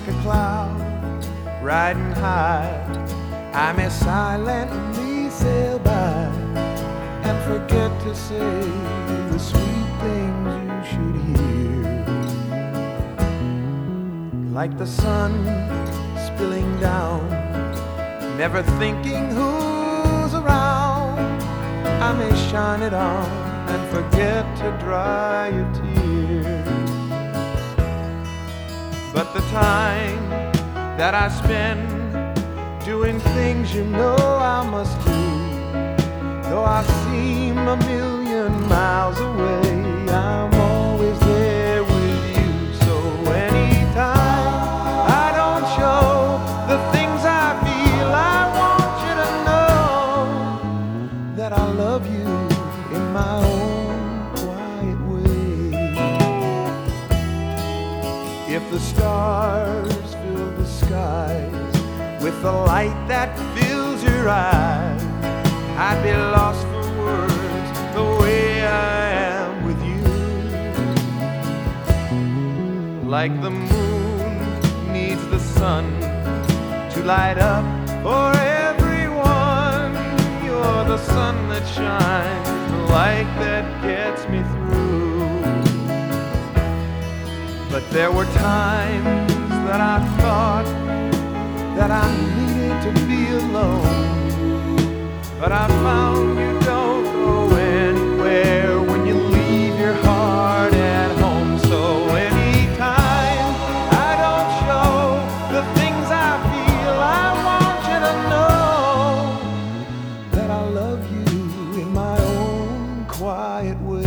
like a cloud riding high. I may silently sail by and forget to say the sweet things you should hear. Like the sun spilling down, never thinking who's around. I may shine it on and forget to dry your tears. But the time that I spend doing things you know I must do, though I seem a million miles away, I'm always there with you. So anytime I don't show the things I feel, I want you to know that I love you in my own quiet way. If the stars fill the skies with the light that fills your eyes, I'd be lost for words the way I am with you. Like the moon needs the sun to light up for everyone, you're the sun that shines, the light that gets me through. But there were times that I thought that I needed to be alone, but I found you don't go anywhere when you leave your heart at home. So anytime I don't show the things I feel, I want you to know that I love you in my own quiet way.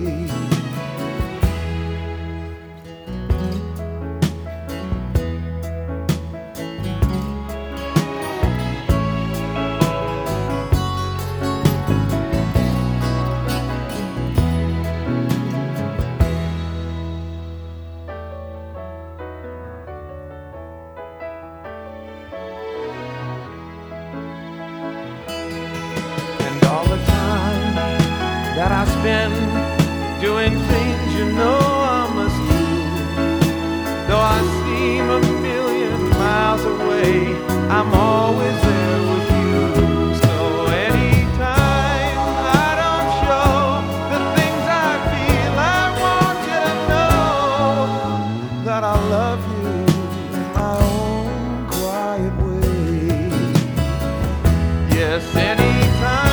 All the time that I spend doing things you know I must do, though I seem a million miles away, I'm always there with you. So anytime I don't show the things I feel, I want you to know that I love you in my own quiet way. Yes, anytime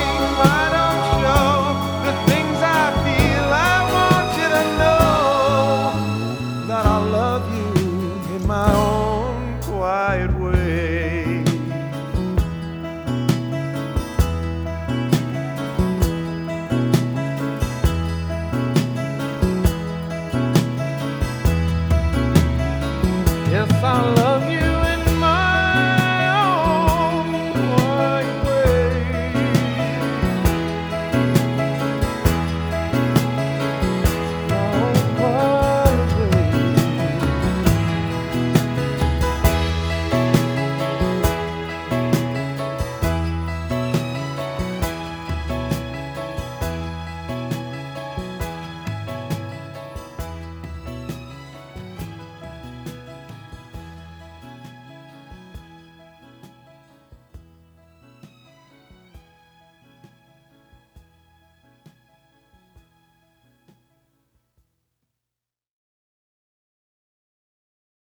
my own quiet way. Yes, I love